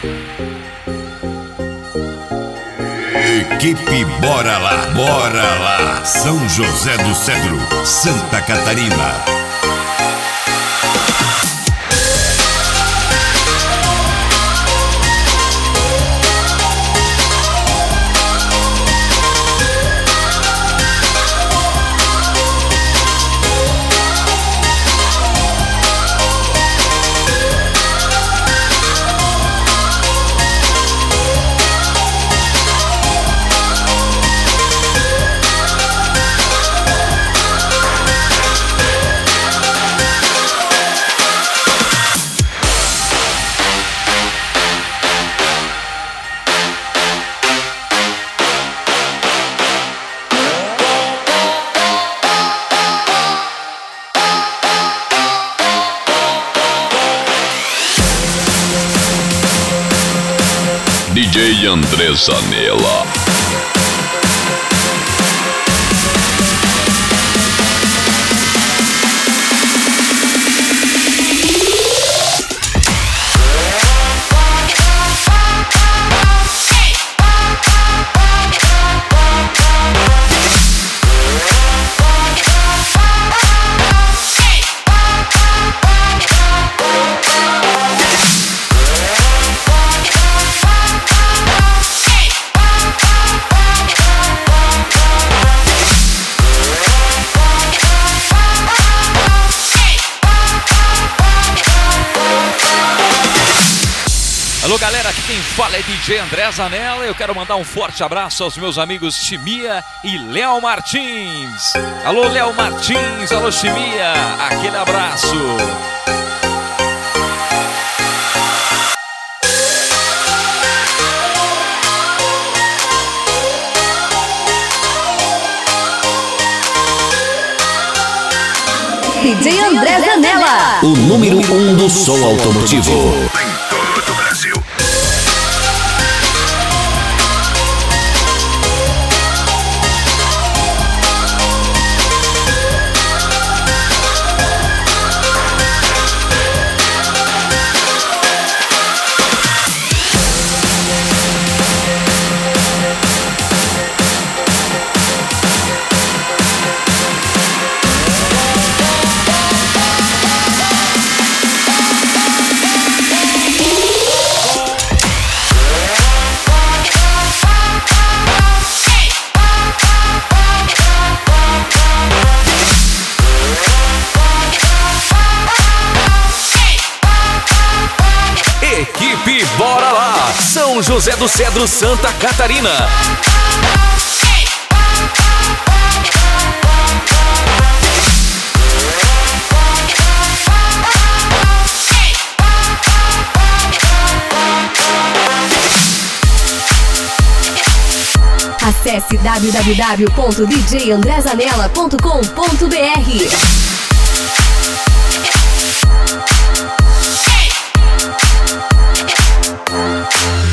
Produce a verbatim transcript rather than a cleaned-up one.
Equipe Bora Lá, Bora Lá, São José do Cedro, Santa Catarina. D J André Zanella. Alô galera, aqui quem fala é D J André Zanella. Eu quero mandar um forte abraço aos meus amigos Chimia e Léo Martins. Alô Léo Martins, alô Chimia, aquele abraço. D J André Zanella, o número um do som automotivo. Equipe Bora Lá, São José do Cedro, Santa Catarina. Acesse w w w ponto d j andré zanella ponto com ponto b r.